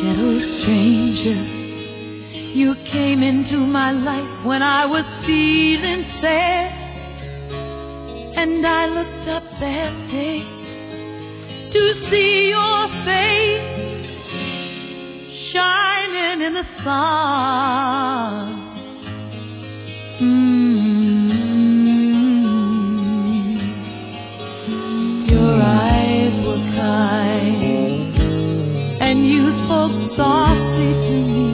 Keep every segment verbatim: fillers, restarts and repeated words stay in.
Gentle stranger, you came into my life when I was feeling sad, and I looked up that day to see your face shining in the sun. Mm-hmm. Your eyes were kind, and you spoke softly to me.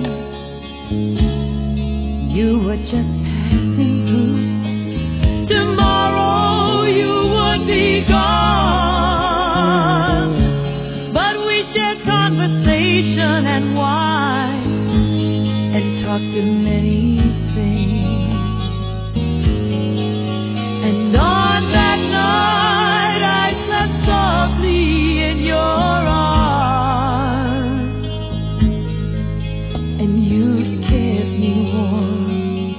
You were just passing through. Tomorrow you would be gone, but we shared conversation and wine and talked of many things. And on that night I slept softly in your arms, and you kept me warm.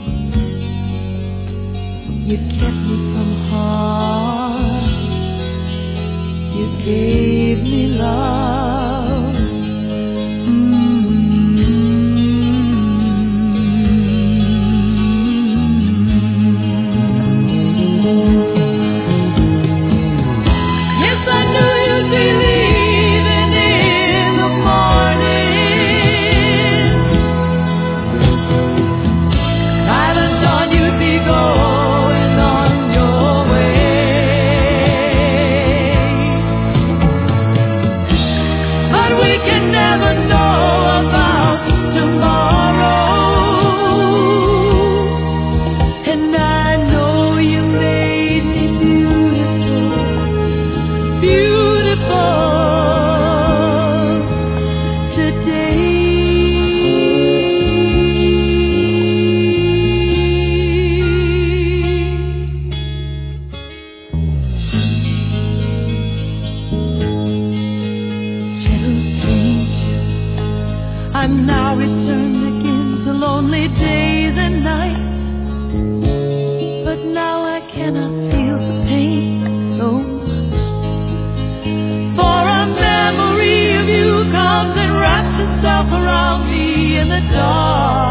You kept me from harm. You gave me love. Mm-hmm. Yes, I knew you'd be leaving in the morning. By the dawn you'd be going on your way. But we can never know about tomorrow. And I know you made me beautiful, beautiful today. Gentle stranger, I'm now returned again to lonely days and nights, but now I cannot feel the pain so much. For a memory of you comes and wraps itself around me in the dark.